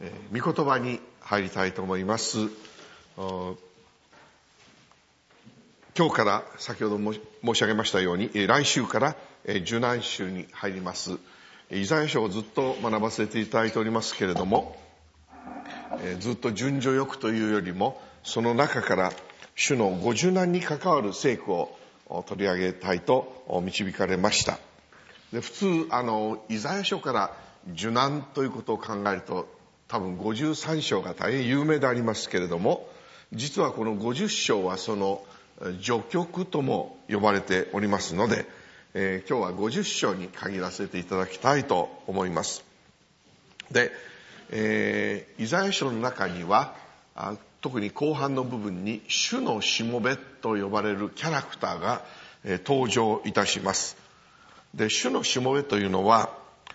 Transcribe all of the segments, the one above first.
御言葉に入りたいと思います。今日から先ほど申し上げましたように、来週から受難週に入ります。イザヤ書をずっと学ばせていただいておりますけれども、ずっと順序よくというよりも、その中から主のご受難に関わる聖句を取り上げたいと導かれました。で、普通イザヤ書から受難ということを考えると、多分53章が大変有名でありますけれども、実はこの50章はその序曲とも呼ばれておりますので、今日は50章に限らせていただきたいと思います。で、イザヤ書の中には特に後半の部分に主のしもべと呼ばれるキャラクターが登場いたします。で、主のしもべというのは、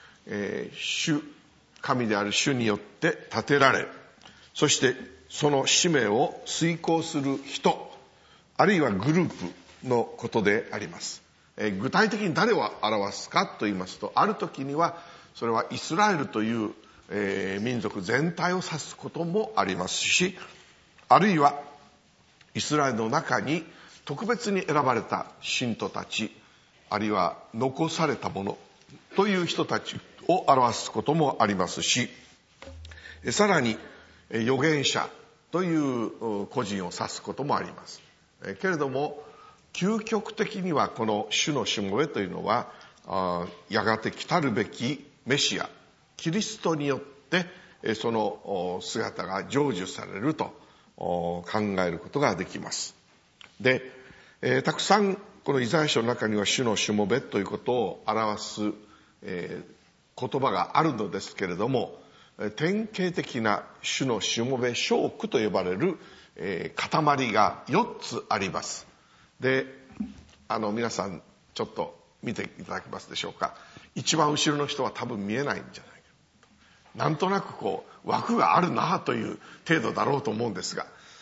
神である主によって立てられ、そしてその使命を遂行する人、あるいはグループのことであります。具体的に誰を表すかと言いますと、ある時にはそれはイスラエルという、民族全体を指すこともありますし、あるいはイスラエルの中に特別に選ばれた信徒たち、あるいは残された者という人たちを表すこともありますし、さらに預言者という個人を指すこともあります。けれども究極的にはこの主のしもべというのは、やがて来たるべきメシアキリストによってその姿が成就されると考えることができます。で、たくさんこのイザヤ書の中には主のしもべということを表す、言葉があるのですけれども、典型的な主のしもべ称句と呼ばれる、塊が4つあります。で、皆さんちょっと見ていただけますでしょうか。一番後ろの人は多分見えないんじゃないか。なんとなく枠があるなという程度だろうと思うんですが、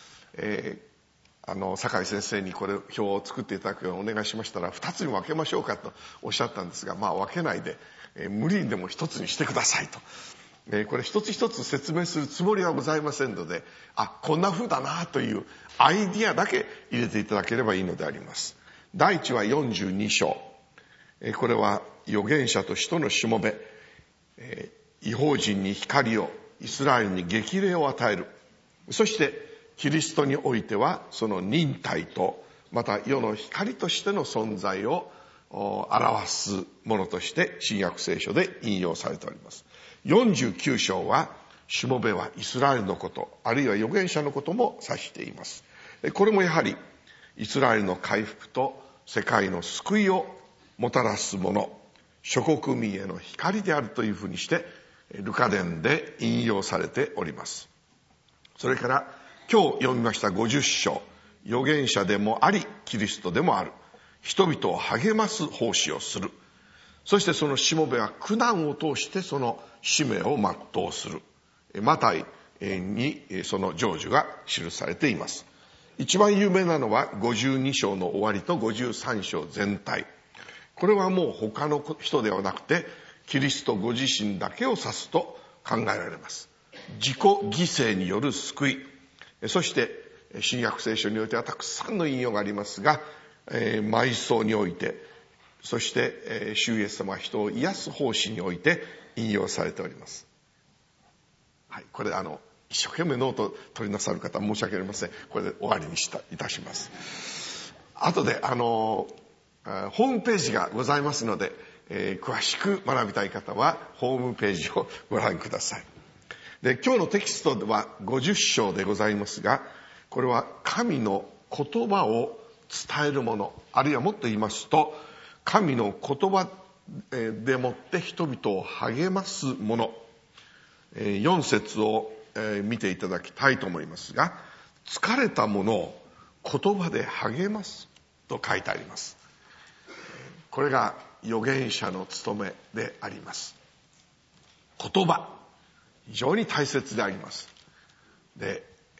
酒井先生にこれ表を作っていただくようにお願いしましたら、2つに分けましょうかとおっしゃったんですが、分けないで、無理にでも1つにしてくださいと。これ一つ一つ説明するつもりはございませんので、こんな風だなというアイディアだけ入れていただければいいのであります。第一は42章。これは預言者と人のしもべ、異邦人に光を、イスラエルに激励を与える。そしてキリストにおいてはその忍耐と、また世の光としての存在を表すものとして新約聖書で引用されております。49章はしもべはイスラエルのこと、あるいは預言者のことも指しています。これもやはりイスラエルの回復と世界の救いをもたらすもの、諸国民への光であるというふうにしてルカ伝で引用されております。それから今日読みました50章、預言者でもありキリストでもある、人々を励ます奉仕をする。そしてそのしもべは苦難を通してその使命を全うする。マタイにその成就が記されています。一番有名なのは52章の終わりと53章全体。これはもう他の人ではなくてキリストご自身だけを指すと考えられます。自己犠牲による救い。そして新約聖書においてはたくさんの引用がありますが、埋葬において、そして主イエス様は人を癒す奉仕において引用されております。はい、これ一生懸命ノート取りなさる方申し訳ありません。これで終わりにいたします。後でホームページがございますので、詳しく学びたい方はホームページをご覧ください。で、今日のテキストでは50章でございますが、これは神の言葉を伝えるもの、あるいはもっと言いますと神の言葉でもって人々を励ますもの、4節を見ていただきたいと思いますが、疲れたものを言葉で励ますと書いてあります。これが預言者の務めであります。言葉、非常に大切であります。で、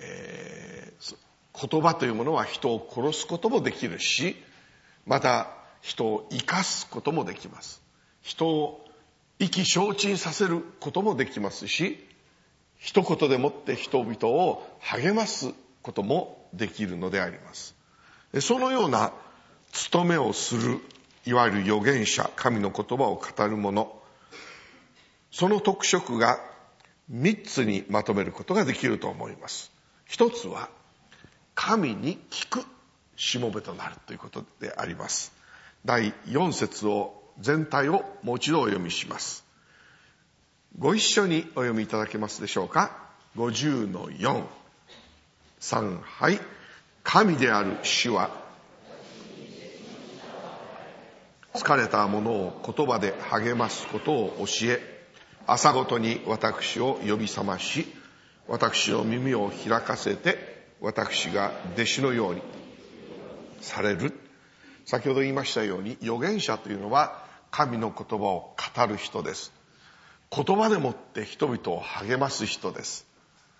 言葉というものは人を殺すこともできるし、また人を生かすこともできます。人を意気消沈させることもできますし、 一言でもって人々を励ますこともできるのであります。そのような務めをする、いわゆる預言者、神の言葉を語る者、その特色が3つにまとめることができると思います。一つは、神に聞くしもべとなるということであります。第4節を全体をもう一度お読みします。ご一緒にお読みいただけますでしょうか。50の4、3、はい。神である主は、疲れた者を言葉で励ますことを教え、朝ごとに私を呼び覚まし、私の耳を開かせて、私が弟子のようにされる。先ほど言いましたように、預言者というのは神の言葉を語る人です。言葉でもって人々を励ます人です。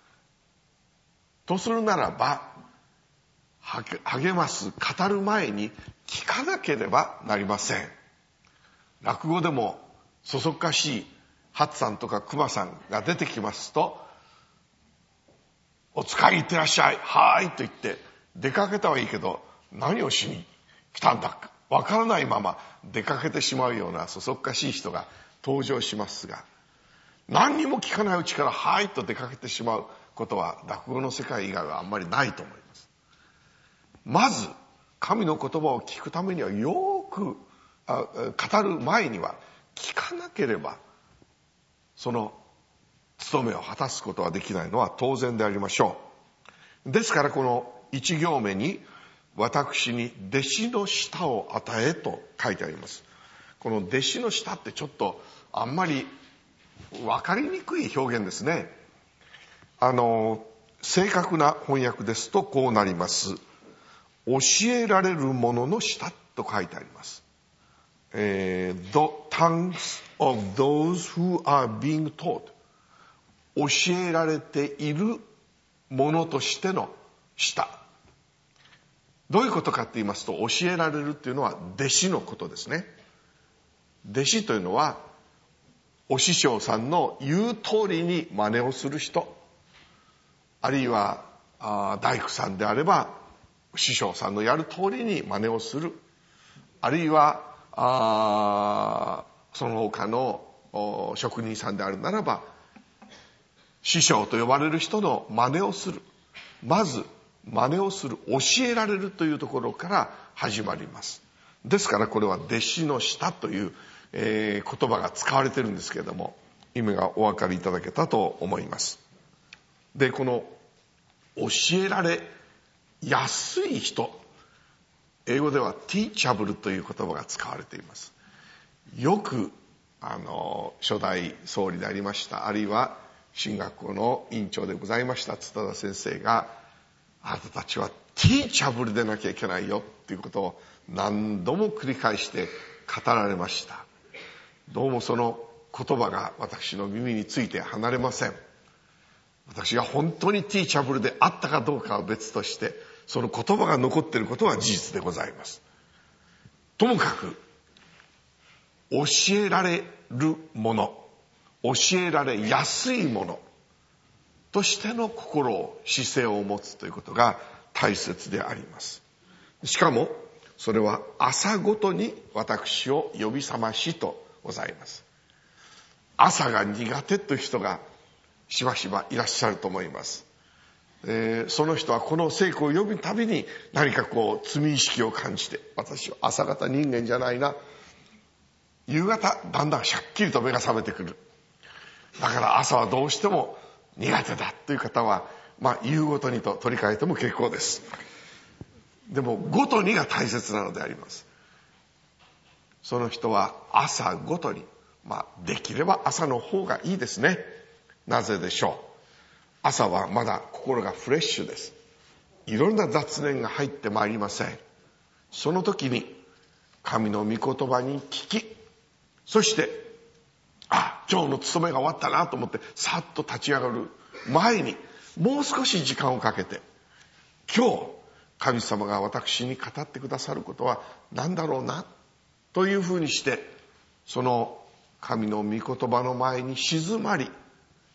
とするならば、励ます、語る前に聞かなければなりません。落語でもそそっかしいハッさんとかクマさんが出てきますと、お使い行ってらっしゃい、はーいと言って出かけたはいいけど、何をしに来たんだわからないまま出かけてしまうようなそそっかしい人が登場しますが、何にも聞かないうちからはーいと出かけてしまうことは落語の世界以外はあんまりないと思います。まず神の言葉を聞くためにはよく語る前には聞かなければその務めを果たすことはできないのは当然でありましょう。ですからこの1行目に私に弟子の舌を与えと書いてあります。この弟子の舌ってちょっとあんまり分かりにくい表現ですね。正確な翻訳ですとこうなります。教えられる者の舌と書いてあります。The tongues of those who are being taught。教えられている者としての舌。どういうことかって言いますと、教えられるっていうのは弟子のことですね。弟子というのはお師匠さんの言う通りに真似をする人、あるいは大工さんであれば師匠さんのやる通りに真似をする、あるいはその他の職人さんであるならば師匠と呼ばれる人の真似をする。まず真似をする、教えられるというところから始まります。ですからこれは弟子の舌という、言葉が使われてるんですけれども、意味がお分かりいただけたと思います。で、この教えられやすい人、英語では teachable という言葉が使われています。よく初代総理でありました、あるいは進学校の院長でございました津田先生が、あなたたちはティーチャブルでなきゃいけないよっていうことを何度も繰り返して語られました。どうもその言葉が私の耳について離れません。私が本当にティーチャブルであったかどうかは別として、その言葉が残っていることは事実でございます。ともかく教えられるもの、教えられやすいものとしての心を、姿勢を持つということが大切であります。しかもそれは朝ごとに私を呼び覚ましとございます。朝が苦手という人がしばしばいらっしゃると思います。その人はこの聖句を読むたびに何か罪意識を感じて、私は朝方人間じゃないな、夕方だんだんしゃっきりと目が覚めてくる、だから朝はどうしても苦手だという方は、夕ごとにと取り替えても結構です。でもごとにが大切なのであります。その人は朝ごとに、できれば朝の方がいいですね。なぜでしょう。朝はまだ心がフレッシュです。いろんな雑念が入ってまいりません。その時に神の御言葉に聞き、そして今日の務めが終わったなと思ってさっと立ち上がる前にもう少し時間をかけて、今日神様が私に語ってくださることは何だろうなというふうにして、その神の御言葉の前に静まり、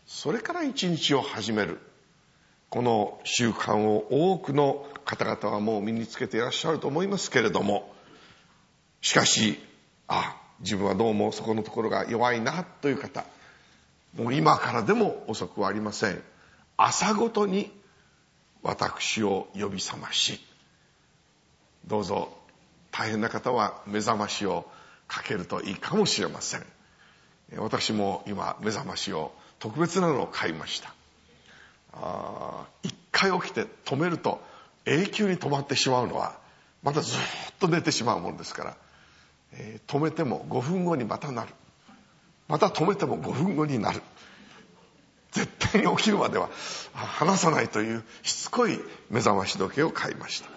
それから一日を始める。この習慣を多くの方々はもう身につけていらっしゃると思いますけれども、しかし、自分はどうもそこのところが弱いなという方、もう今からでも遅くはありません。朝ごとに私を呼び覚まし、どうぞ大変な方は目覚ましをかけるといいかもしれません。私も今目覚ましを特別なのを買いました。一回起きて止めると永久に止まってしまうのは、またずっと寝てしまうものですから、止めても5分後にまたなる、また止めても5分後になる、絶対に起きるまでは離さないというしつこい目覚まし時計を買いました。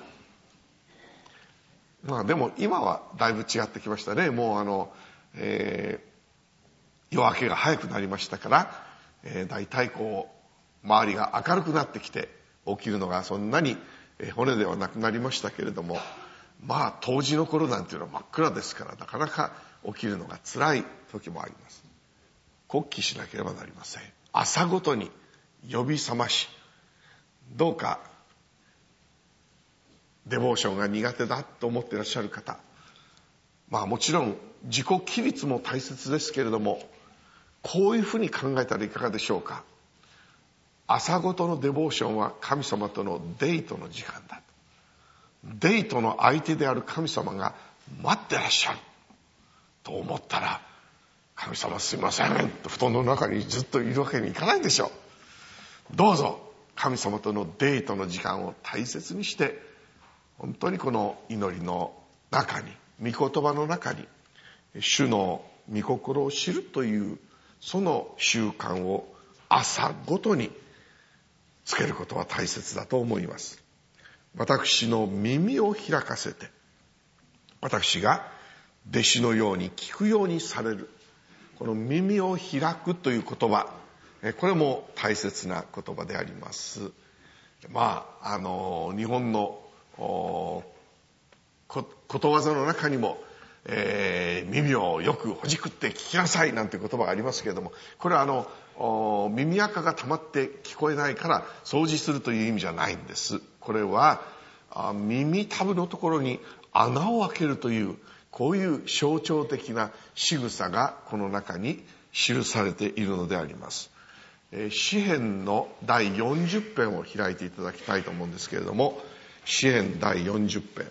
でも今はだいぶ違ってきましたね。もう夜明けが早くなりましたから、だいたい周りが明るくなってきて、起きるのがそんなに骨ではなくなりましたけれども、当時の頃なんていうのは真っ暗ですから、なかなか起きるのが辛い時もあります。告起しなければなりません。朝ごとに呼び覚まし、どうかデボーションが苦手だと思っていらっしゃる方、もちろん自己規律も大切ですけれども、こういうふうに考えたらいかがでしょうか。朝ごとのデボーションは神様とのデートの時間だ。デートの相手である神様が待ってらっしゃると思ったら、神様すいませんと布団の中にずっといるわけにいかないでしょう。どうぞ神様とのデートの時間を大切にして、本当にこの祈りの中に、御言葉の中に主の御心を知るというその習慣を朝ごとにつけることは大切だと思います。私の耳を開かせて、私が弟子のように聞くようにされる。この耳を開くという言葉、これも大切な言葉であります。日本のことわざの中にも、耳をよくほじくって聞きなさいなんて言葉がありますけれども、これは耳垢が溜まって聞こえないから掃除するという意味じゃないんです。これは耳たぶのところに穴を開けるという、こういう象徴的な仕草がこの中に記されているのであります。詩編の第40編を開いていただきたいと思うんですけれども、詩編第40編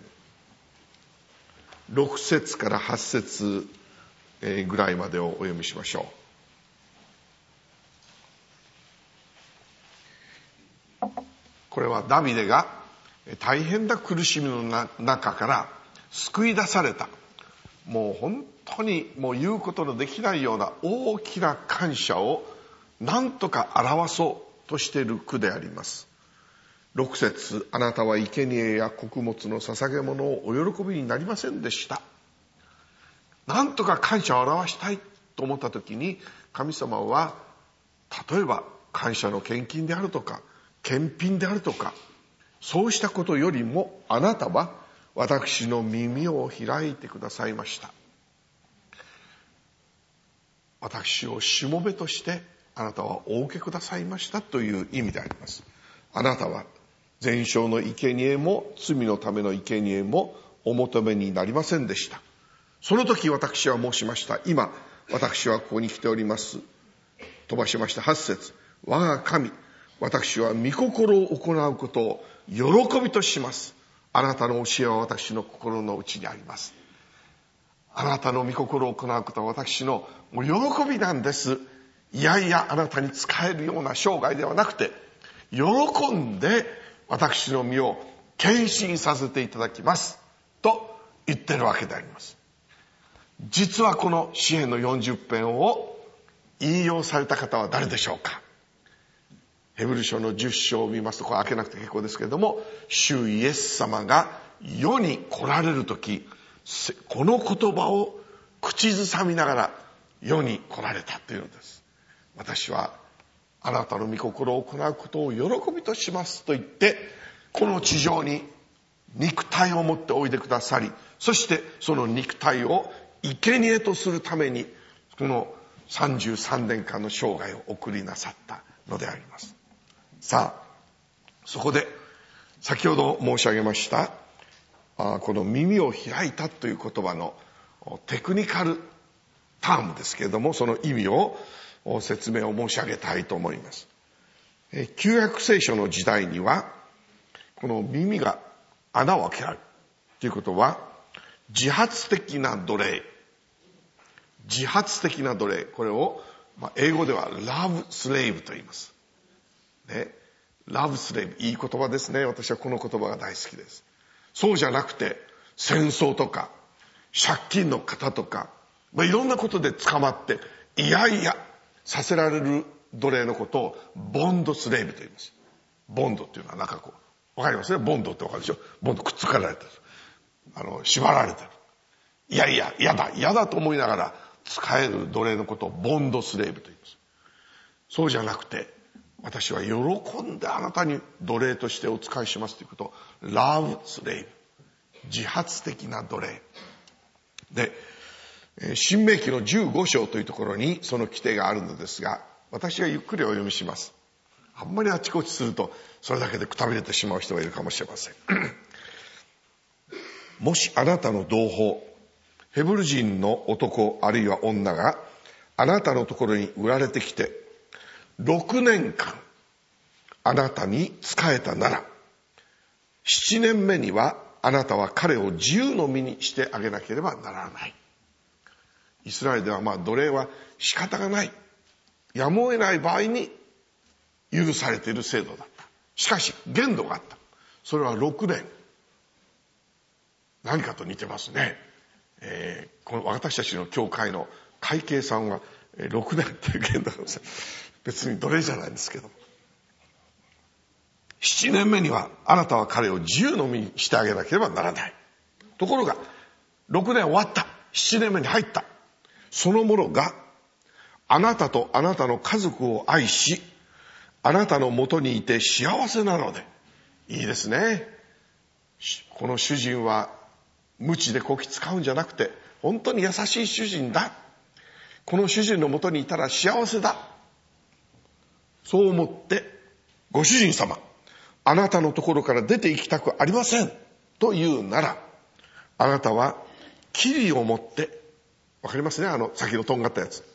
6節から8節ぐらいまでをお読みしましょう。これはダビデが大変な苦しみの中から救い出された、もう本当にもう言うことのできないような大きな感謝を何とか表そうとしている句であります。6節、あなたは生贄や穀物の捧げ物をお喜びになりませんでした。なんとか感謝を表したいと思った時に、神様は例えば感謝の献金であるとか献品であるとか、そうしたことよりも、あなたは私の耳を開いてくださいました。私をしもべとしてあなたはお受けくださいましたという意味であります。あなたは全焼の生贄も罪のための生贄もお求めになりませんでした。その時私は申しました。今私はここに来ております。飛ばしました。8節、我が神、私は御心を行うことを喜びとします。あなたの教えは私の心の内にあります。あなたの御心を行うことは私の喜びなんです。いやいやあなたに仕えるような生涯ではなくて、喜んで私の身を献身させていただきますと言ってるわけであります。実はこの詩編の40編を引用された方は誰でしょうか。ヘブル書の10章を見ますと、これ開けなくて結構ですけれども、主イエス様が世に来られるとき、この言葉を口ずさみながら世に来られたというのです。私はあなたの御心を行うことを喜びとしますと言って、この地上に肉体を持っておいでくださり、そしてその肉体を生贄とするためにこの33年間の生涯を送りなさった。 のであります。さあ、そこで先ほど申し上げましたこの耳を開いたという言葉のテクニカルタームですけれども、その意味を説明を申し上げたいと思います。旧約聖書の時代にはこの耳が穴を開けられるということは自発的な奴隷、これを英語ではラブスレイブと言います、ね、ラブスレイブ、いい言葉ですね。私はこの言葉が大好きです。そうじゃなくて戦争とか借金の方とか、いろんなことで捕まっていやいやさせられる奴隷のことをボンドスレイブと言います。ボンドっていうのはなんかこう、わかりますね。ボンドってわかるでしょ。ボンドくっつかられてる、縛られてる、いやいや嫌だと思いながら使える奴隷のことをボンドスレイブと言います。そうじゃなくて、私は喜んであなたに奴隷としてお仕えしますということをラブスレイブ、自発的な奴隷で、申命記の15章というところにその規定があるのですが、私がゆっくりお読みします。あんまりあちこちするとそれだけでくたびれてしまう人がいるかもしれませんもしあなたの同胞ヘブル人の男あるいは女があなたのところに売られてきて6年間あなたに仕えたなら、7年目にはあなたは彼を自由の身にしてあげなければならない。イスラエルでは奴隷は仕方がない、やむを得ない場合に許されている制度だった。しかし限度があった。それは6年。何かと似てますね。この私たちの教会の会計さんは6年という限度なんです。別に奴隷じゃないんですけど、7年目にはあなたは彼を自由の身にしてあげなければならない。ところが6年終わった、7年目に入った。その者があなたとあなたの家族を愛し、あなたのもとにいて幸せなので。いいですね。この主人は無知でこき使うんじゃなくて本当に優しい主人だ、この主人のもとにいたら幸せだ、そう思ってご主人様あなたのところから出て行きたくありませんと言うなら、あなたはキリを持って、わかりますね、先のとんがったやつ、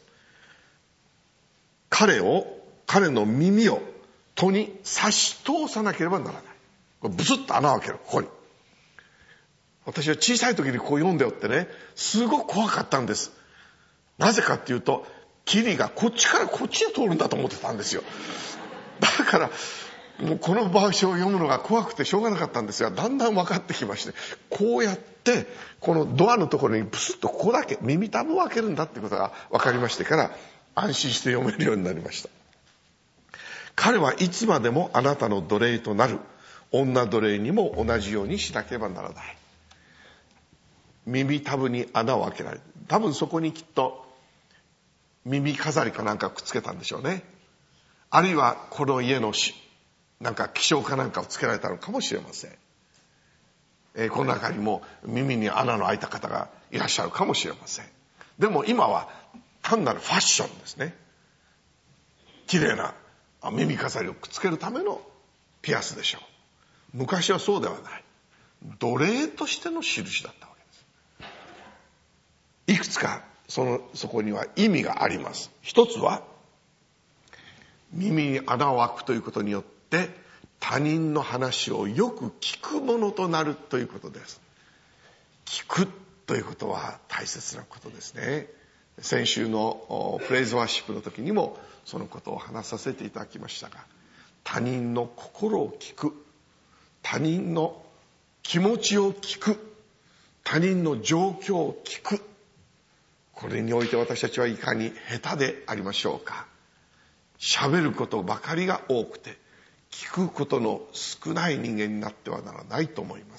彼の耳を戸に差し通さなければならない。これブスッと穴を開ける。ここに、私は小さい時にこう読んでおってね、すごく怖かったんです。なぜかっていうと、キリがこっちからこっちへ通るんだと思ってたんですよ。だからもうこの場所を読むのが怖くてしょうがなかったんですが、だんだん分かってきまして、こうやってこのドアのところにブスッとここだけ耳たぶを開けるんだってことが分かりましてから、安心して読めるようになりました。彼はいつまでもあなたの奴隷となる女奴隷にも同じようにしなければならない。耳たぶに穴を開けられる。多分そこにきっと耳飾りかなんかくっつけたんでしょうね。あるいはこの家のなんか気象かなんかをつけられたのかもしれません。この中にも耳に穴の開いた方がいらっしゃるかもしれません。でも今は単なるファッションですね。綺麗な耳飾りをくっつけるためのピアスでしょう。昔はそうではない。奴隷としての印だったわけです。いくつかそこには意味があります。一つは耳に穴を開くということによって他人の話をよく聞くものとなるということです。聞くということは大切なことですね。先週のプレイズワーシップの時にもそのことを話させていただきましたが、他人の心を聞く、他人の気持ちを聞く、他人の状況を聞く、これにおいて私たちはいかに下手でありましょうか。喋ることばかりが多くて聞くことの少ない人間になってはならないと思います。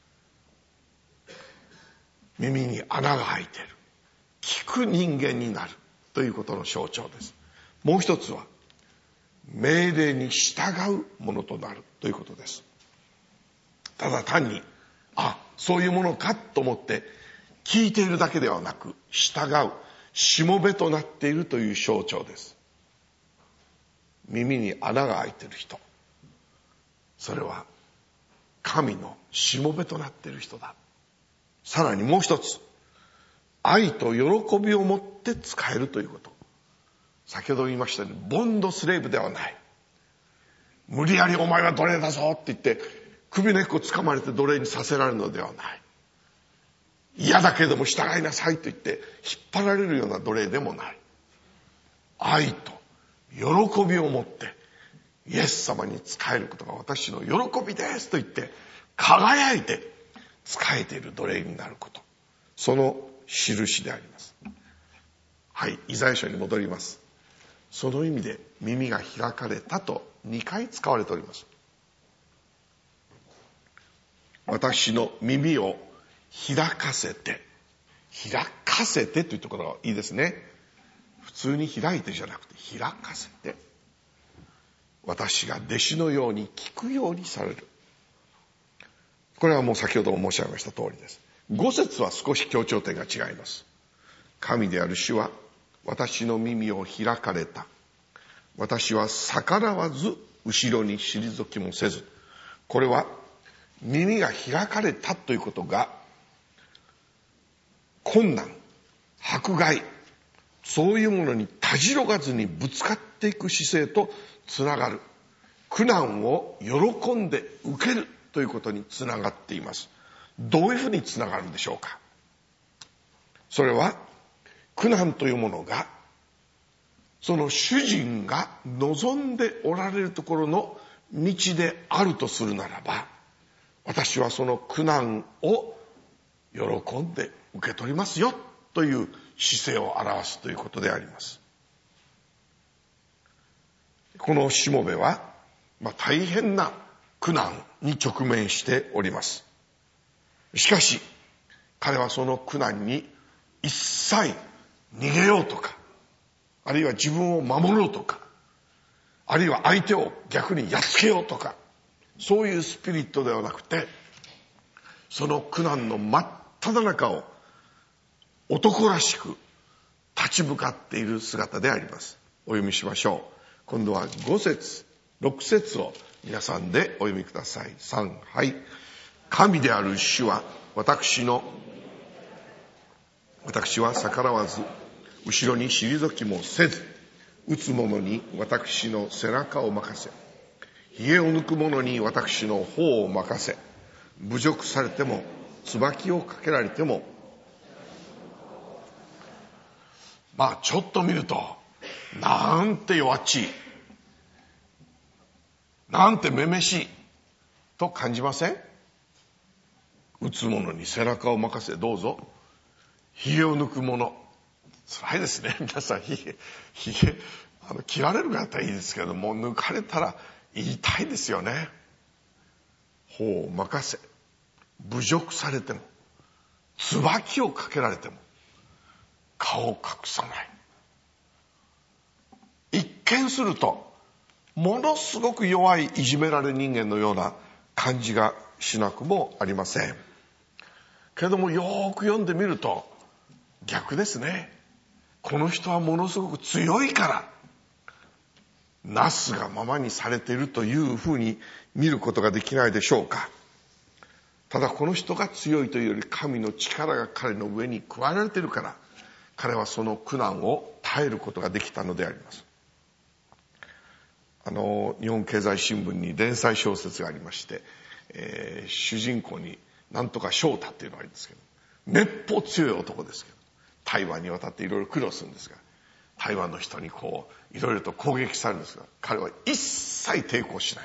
耳に穴が開いている、聞く人間になるということの象徴です。もう一つは命令に従うものとなるということです。ただ単にそういうものかと思って聞いているだけではなく、従う、しもべとなっているという象徴です。 耳に穴が開いている人、それは神のしもべとなっている人だ。さらにもう一つ、愛と喜びを持って使えるということ。先ほど言いましたように、ボンドスレーブではない。無理やりお前は奴隷だぞって言って首根っこ掴まれて奴隷にさせられるのではない。嫌だけれども従いなさいと言って引っ張られるような奴隷でもない。愛と喜びを持ってイエス様に仕えることが私の喜びですと言って輝いて仕えている奴隷になること、その印であります。はい、イザヤ書に戻ります。その意味で耳が開かれたと2回使われております。私の耳を開かせてというところがいいですね。普通に開いてじゃなくて開かせて、私が弟子のように聞くようにされる。これはもう先ほども申し上げました通りです。5節は少し強調点が違います。神である主は私の耳を開かれた。私は逆らわず後ろに退きもせず。これは耳が開かれたということが困難、迫害、そういうものにたじろがずにぶつかっていく姿勢とつながる。苦難を喜んで受けるということにつながっています。どういうふうにつながるんでしょうか。それは苦難というものがその主人が望んでおられるところの道であるとするならば、私はその苦難を喜んで受け取りますよという姿勢を表すということであります。このしもべは、大変な苦難に直面しております。しかし彼はその苦難に一切逃げようとか、あるいは自分を守ろうとか、あるいは相手を逆にやっつけようとか、そういうスピリットではなくて、その苦難の真っ只中を男らしく立ち向かっている姿であります。お読みしましょう。今度は5節6節を皆さんでお読みください。3、はい。神である主は私は逆らわず後ろに退きもせず、打つ者に私の背中を任せ、髭を抜く者に私の頬を任せ、侮辱されても椿をかけられても、ちょっと見るとなんて弱っちい、なんてめめしいと感じません？打つ者に背中を任せ、どうぞ。髭を抜く者、辛いですね。皆さん髭切られる方はいいですけども、抜かれたら痛いですよね。頬を任せ、侮辱されても椿をかけられても顔を隠さない。一見するとものすごく弱いいじめられ人間のような感じがしなくもありませんけども、よく読んでみると逆ですね。この人はものすごく強いからなすがままにされているというふうに見ることができないでしょうか。ただこの人が強いというより神の力が彼の上に加えられているから、彼はその苦難を耐えることができたのであります。日本経済新聞に連載小説がありまして、主人公になんとか翔太っていうのがいるんですけど、めっぽう強い男ですけど、台湾に渡っていろいろ苦労するんですが、台湾の人にいろいろと攻撃されるんですが、彼は一切抵抗しない。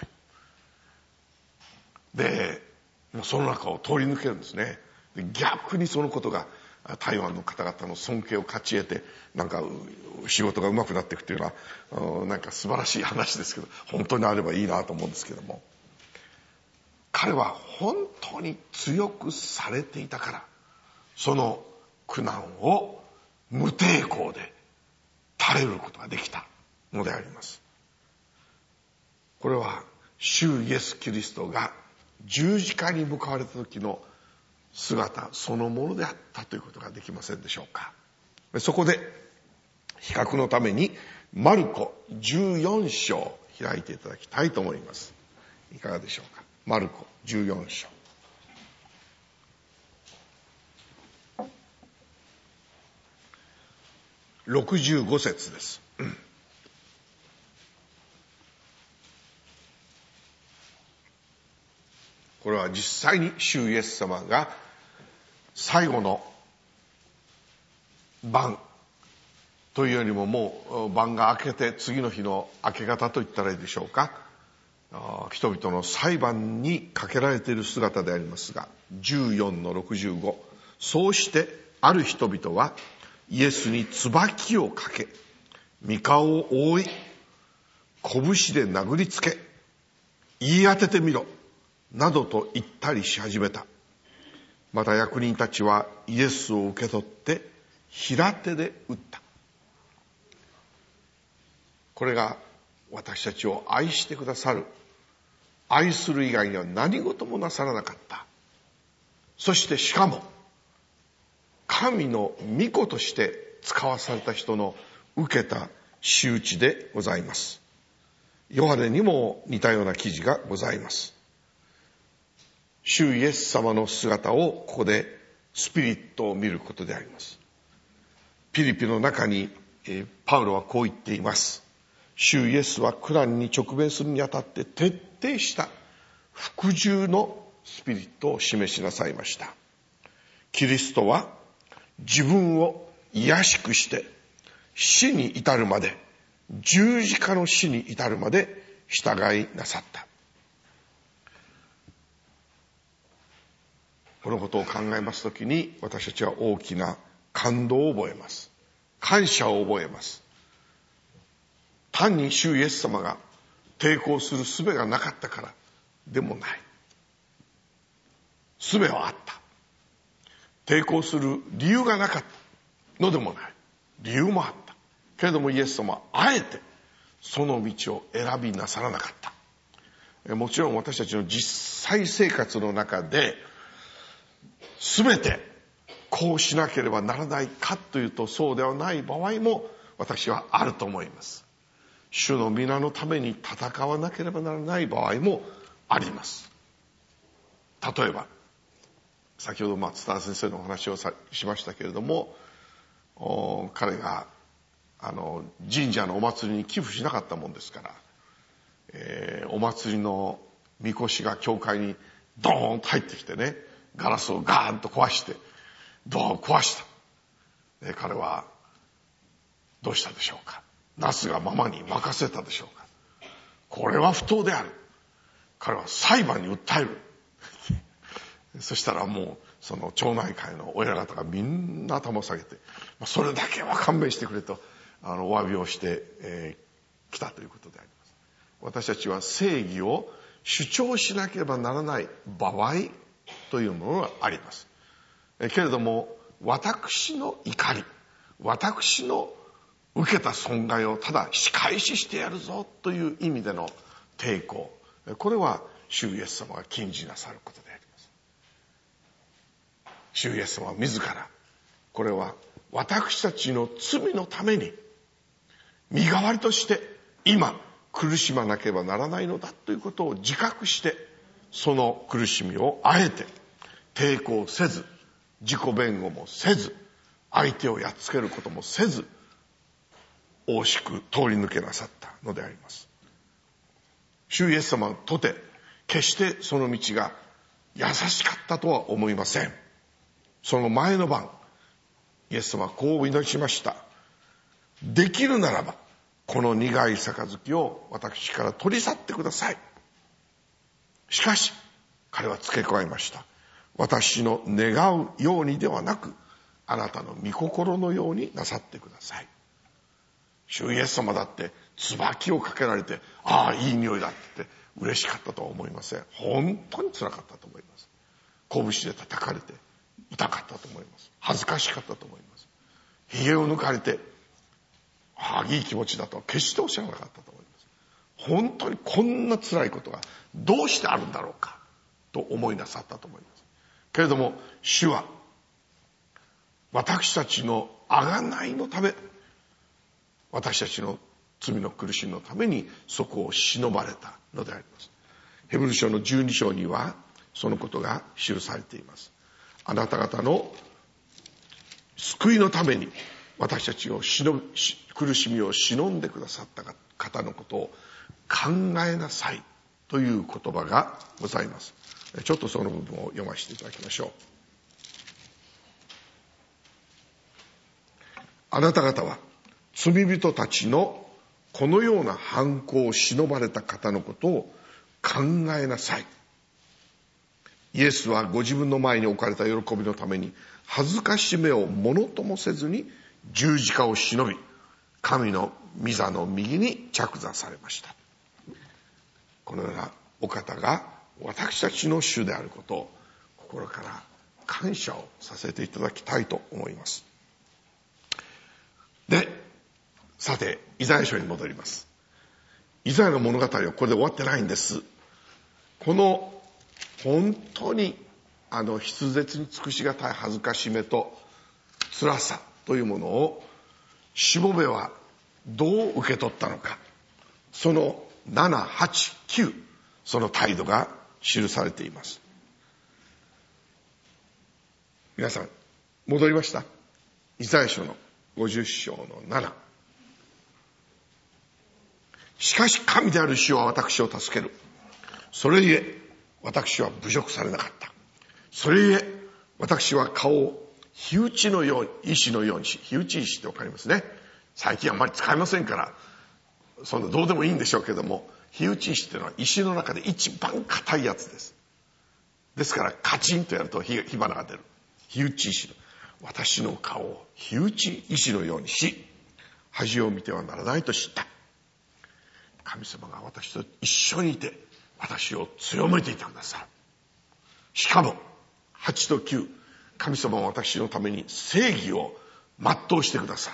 で、その中を通り抜けるんですね。で、逆にそのことが台湾の方々の尊敬を勝ち得て、仕事がうまくなっていくというのは素晴らしい話ですけど、本当にあればいいなと思うんですけども、彼は本当に強くされていたから、その苦難を無抵抗で耐えることができたのであります。これは主イエス・キリストが十字架に向かわれた時の姿そのものであったということができませんでしょうか。そこで比較のためにマルコ14章開いていただきたいと思います。いかがでしょうか。マルコ14章。65節です。これは実際に主イエス様が最後の晩というよりももう晩が明けて次の日の明け方と言ったらいいでしょうか、人々の裁判にかけられている姿でありますが、14の65、そうしてある人々はイエスに椿をかけ、御顔を覆い、拳で殴りつけ、言い当ててみろなどと言ったりし始めた。また役人たちはイエスを受け取って平手で打った。これが私たちを愛してくださる、愛する以外には何事もなさらなかった。そしてしかも神の御子として使わされた人の受けた仕打ちでございます。ヨハネにも似たような記事がございます。主イエス様の姿をここでスピリットを見ることであります。ピリピの中にパウロはこう言っています。主イエスは苦難に直面するにあたって徹底した服従のスピリットを示しなさいました。キリストは自分を卑しくして死に至るまで、十字架の死に至るまで従いなさった。このことを考えますときに私たちは大きな感動を覚えます。感謝を覚えます。単に主イエス様が抵抗する術がなかったからでもない。術はあった。抵抗する理由がなかったのでもない。理由もあった。けれどもイエス様はあえてその道を選びなさらなかった。もちろん私たちの実際生活の中で全てこうしなければならないかというとそうではない場合も私はあると思います。主の皆のために戦わなければならない場合もあります。例えば先ほど津田先生のお話をしましたけれども、彼が神社のお祭りに寄付しなかったもんですから、お祭りのみこしが教会にドーンと入ってきてね、ガラスをガーンと壊してドアを壊した。彼はどうしたでしょうか。なすがままに任せたでしょうか。これは不当である。彼は裁判に訴える。そしたらもうその町内会の親方がみんな頭を下げて、それだけは勘弁してくれとお詫びをしてきたということであります。私たちは正義を主張しなければならない場合というものがあります。けれども私の怒り、私の受けた損害をただ仕返ししてやるぞという意味での抵抗、これは主イエス様が禁じなさることであります。主イエス様は自らこれは私たちの罪のために身代わりとして今苦しまなければならないのだということを自覚して、その苦しみをあえて抵抗せず、自己弁護もせず、相手をやっつけることもせず、惜しく通り抜けなさったのであります。主イエス様とて決してその道が優しかったとは思いません。その前の晩、イエス様はこうお祈りしました。できるならばこの苦い杯を私から取り去ってください。しかし彼は付け加えました。私の願うようにではなく、あなたの御心のようになさってください。主イエス様だって椿をかけられて、ああいい匂いだって嬉しかったとは思いません。本当につらかったと思います。拳で叩かれて痛かったと思います。恥ずかしかったと思います。髭を抜かれて、ああいい気持ちだとは決しておっしゃらなかったと思います。本当にこんな辛いことがどうしてあるんだろうかと思いなさったと思います。けれども主は私たちの贖いのため、私たちの罪の苦しみのためにそこを忍ばれたのであります。ヘブル書の12章にはそのことが記されています。あなた方の救いのために私たちを苦しみを忍んでくださった方のことを考えなさいという言葉がございます。ちょっとその部分を読ませていただきましょう。あなた方は罪人たちのこのような犯行を忍ばれた方のことを考えなさい。イエスはご自分の前に置かれた喜びのために恥ずかしめをものともせずに十字架を忍び、神の御座の右に着座されました。このようなお方が私たちの主であることを心から感謝をさせていただきたいと思います。で、さてイザヤ書に戻ります。イザヤの物語はこれで終わってないんです。この本当に筆舌に尽くしがたい恥ずかしめと辛さというものをしもべはどう受け取ったのか、その7、8、9、その態度が記されています。皆さん戻りました？イザヤ書の50章の7。しかし神である主は私を助ける。それゆえ私は侮辱されなかった。それゆえ私は顔を火打ちのように、石のようにし、火打ち石ってわかりますね。最近あんまり使いませんから、そんなどうでもいいんでしょうけども、火打ち石っていうのは石の中で一番硬いやつです。ですからカチンとやると火花が出る。火打ち石の。私の顔を火打ち石のようにし、恥を見てはならないと知った。神様が私と一緒にいて、私を強めていたんださ。しかも、8と9、神様は私のために正義を全うしてくださる。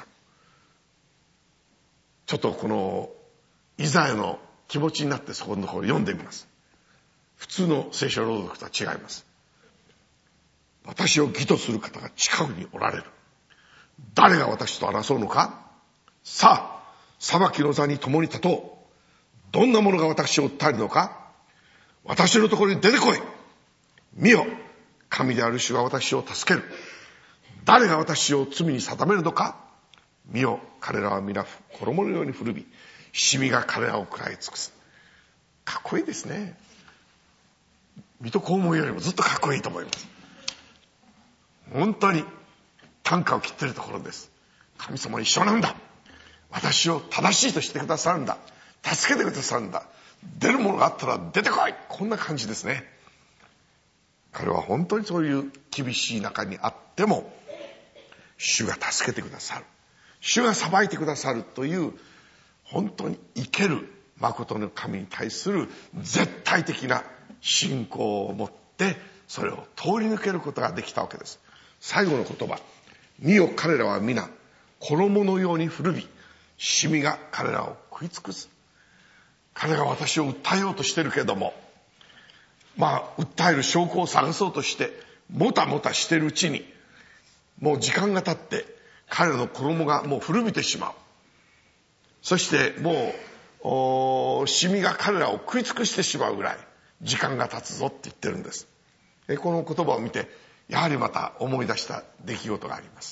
ちょっとこのイザヤの気持ちになってそこのところ読んでみます。普通の聖書朗読とは違います。私を義とする方が近くにおられる。誰が私と争うのか。さあ、裁きの座に共に立とう。どんなものが私を訴えるのか。私のところに出てこい。見よ、神である主は私を助ける。誰が私を罪に定めるのか。見よ、彼らは皆衣のように古び、シミが彼らを食らい尽くす。かっこいいですね。水戸黄門よりもずっとかっこいいと思います。本当に短歌を切ってるところです。神様は一緒なんだ。私を正しいとしてくださるんだ。助けてくださるんだ。出るものがあったら出てこい。こんな感じですね。彼は本当にそういう厳しい中にあっても、主が助けてくださる。主が裁いてくださるという、本当に生ける誠の神に対する絶対的な信仰を持って、それを通り抜けることができたわけです。最後の言葉。見よ、彼らは皆、衣のように古び、シミが彼らを食い尽くす。彼が私を訴えようとしてるけども、訴える証拠を探そうとして、もたもたしてるうちに、もう時間が経って、彼らの衣がもう古びてしまう。そしてもう、シミが彼らを食い尽くしてしまうぐらい、時間が経つぞって言ってるんです。この言葉を見て、やはりまた思い出した出来事があります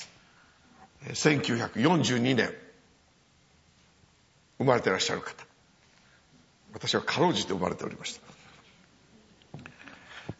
。1942年、生まれていらっしゃる方。私はかろうじて生まれておりました。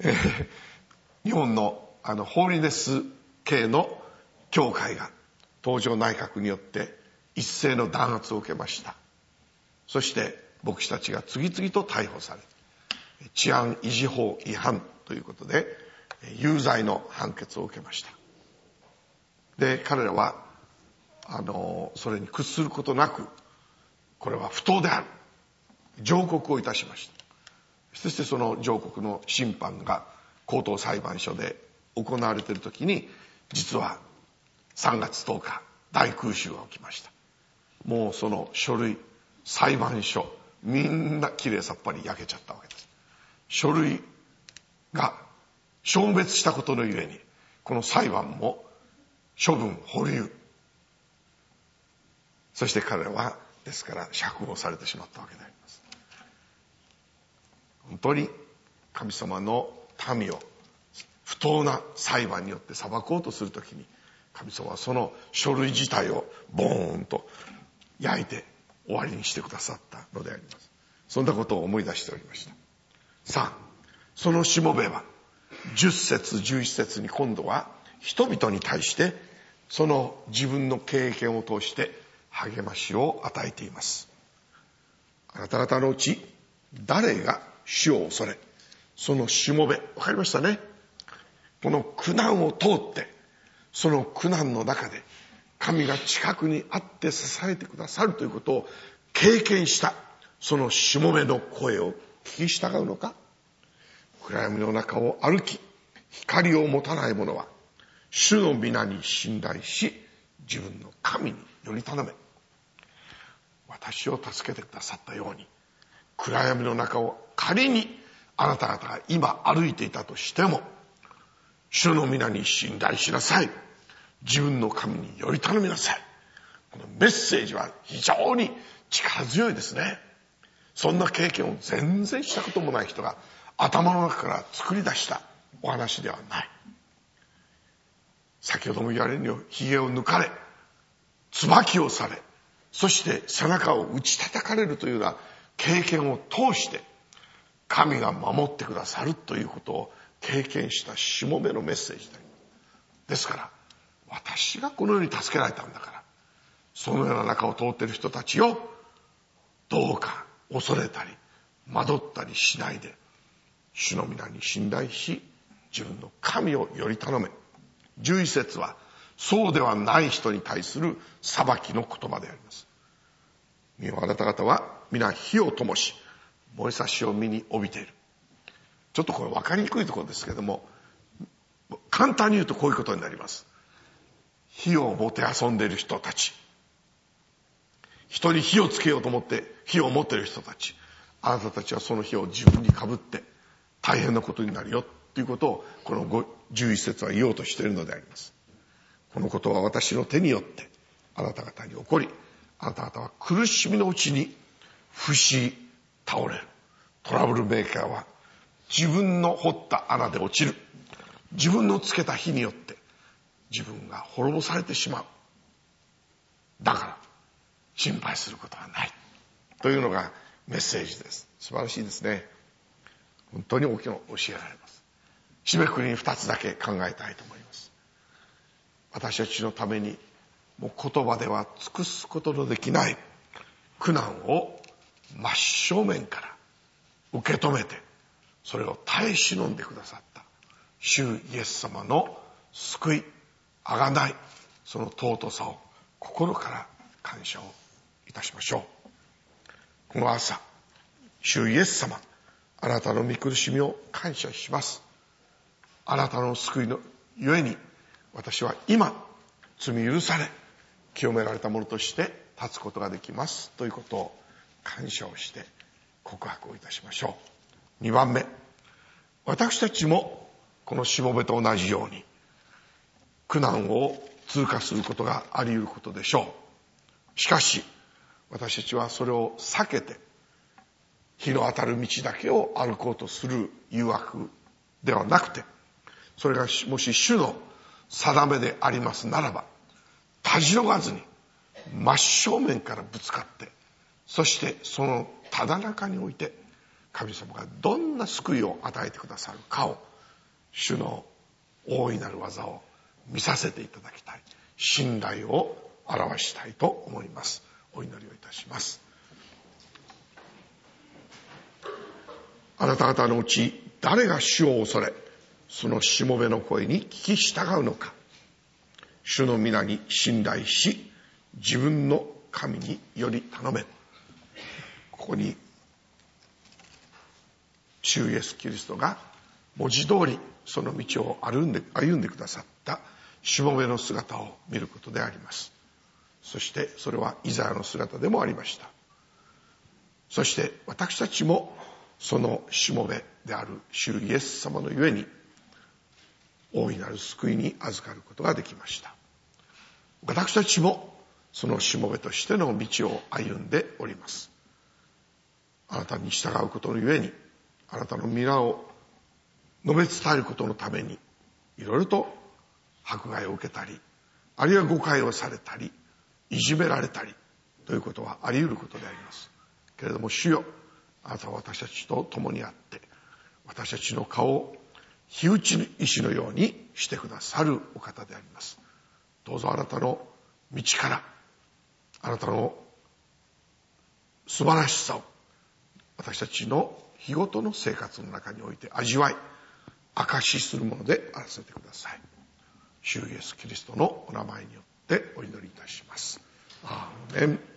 日本のホーリネス系の教会が東条内閣によって一斉の弾圧を受けました。そして牧師たちが次々と逮捕され、治安維持法違反ということで有罪の判決を受けました。で、彼らはそれに屈することなく、これは不当である、上告をいたしました。そしてその上告の審判が高等裁判所で行われている時に、実は3月10日大空襲が起きました。もうその書類、裁判所みんなきれいさっぱり焼けちゃったわけです。書類が消滅したことのゆえに、この裁判も処分保留。そして彼らはですから釈放されてしまったわけであります。本当に神様の民を不当な裁判によって裁こうとするときに、神様はその書類自体をボーンと焼いて終わりにしてくださったのであります。そんなことを思い出しておりました。さあ、そのしもべは10節11節に今度は人々に対してその自分の経験を通して励ましを与えています。あなた方のうち誰が主を恐れ、そのしもべ、わかりましたね。この苦難を通って、その苦難の中で神が近くにあって支えてくださるということを経験したそのしもべの声を聞き従うのか。暗闇の中を歩き光を持たない者は主の皆に信頼し、自分の神により頼め。私を助けてくださったように、暗闇の中を仮にあなた方が今歩いていたとしても、主の皆に信頼しなさい。自分の神により頼みなさい。このメッセージは非常に力強いですね。そんな経験を全然したこともない人が頭の中から作り出したお話ではない。先ほども言われるように、髭を抜かれ、椿をされ、そして背中を打ち叩かれるというような経験を通して、神が守ってくださるということを経験したしもべのメッセージですから、私がこのように助けられたんだから、そのような中を通っている人たちをどうか恐れたり惑ったりしないで、主の皆に信頼し、自分の神をより頼め。11節はそうではない人に対する裁きの言葉であります。見よ、あなた方は皆火を灯し、燃えさしを身に帯びている。ちょっとこれ分かりにくいところですけれども、簡単に言うとこういうことになります。火をもてあそんでいる人たち、人に火をつけようと思って火を持っている人たち、あなたたちはその火を自分にかぶって大変なことになるよということを、この11節は言おうとしているのであります。このことは私の手によってあなた方に起こり、あなた方は苦しみのうちに伏し倒れる。トラブルメーカーは自分の掘った穴で落ちる。自分のつけた火によって自分が滅ぼされてしまう。だから心配することはないというのがメッセージです。素晴らしいですね。本当に大きな教えられます。締めくくりに2つだけ考えたいと思います。私たちのためにもう言葉では尽くすことのできない苦難を真正面から受け止めて、それを耐え忍んでくださった主イエス様の救い、贖い、その尊さを心から感謝をいたしましょう。この朝、主イエス様、あなたの御苦しみを感謝します。あなたの救いのゆえに、私は今罪許され清められたものとして立つことができますということを感謝をして告白をいたしましょう。2番目、私たちもこのしもべと同じように苦難を通過することがあり得ることでしょう。しかし私たちはそれを避けて日の当たる道だけを歩こうとする誘惑ではなくて、それがもし主の定めでありますならば、たじろがずに真正面からぶつかって、そしてそのただ中において神様がどんな救いを与えてくださるかを、主の大いなる技を見させていただきたい、信頼を表したいと思います。お祈りをいたします。あなた方のうち誰が主を恐れ、そのしもべの声に聞き従うのか。主の皆に信頼し、自分の神により頼め。ここに主イエスキリストが文字通りその道を歩んでくださったしもべの姿を見ることであります。そしてそれはイザヤの姿でもありました。そして私たちもそのしもべである主イエス様のゆえに大いなる救いに預かることができました。私たちもそのしもべとしての道を歩んでおります。あなたに従うことのゆえに、あなたの皆を述べ伝えることのために、いろいろと迫害を受けたり、あるいは誤解をされたり、いじめられたりということはあり得ることであります。けれども主よ、あなたは私たちと共にあって、私たちの顔を火打ち石のようにしてくださるお方であります。どうぞあなたの道から、あなたの素晴らしさを私たちの日ごとの生活の中において味わい、証しするものであらせてください。主イエスキリストのお名前によってお祈りいたします。アーメン。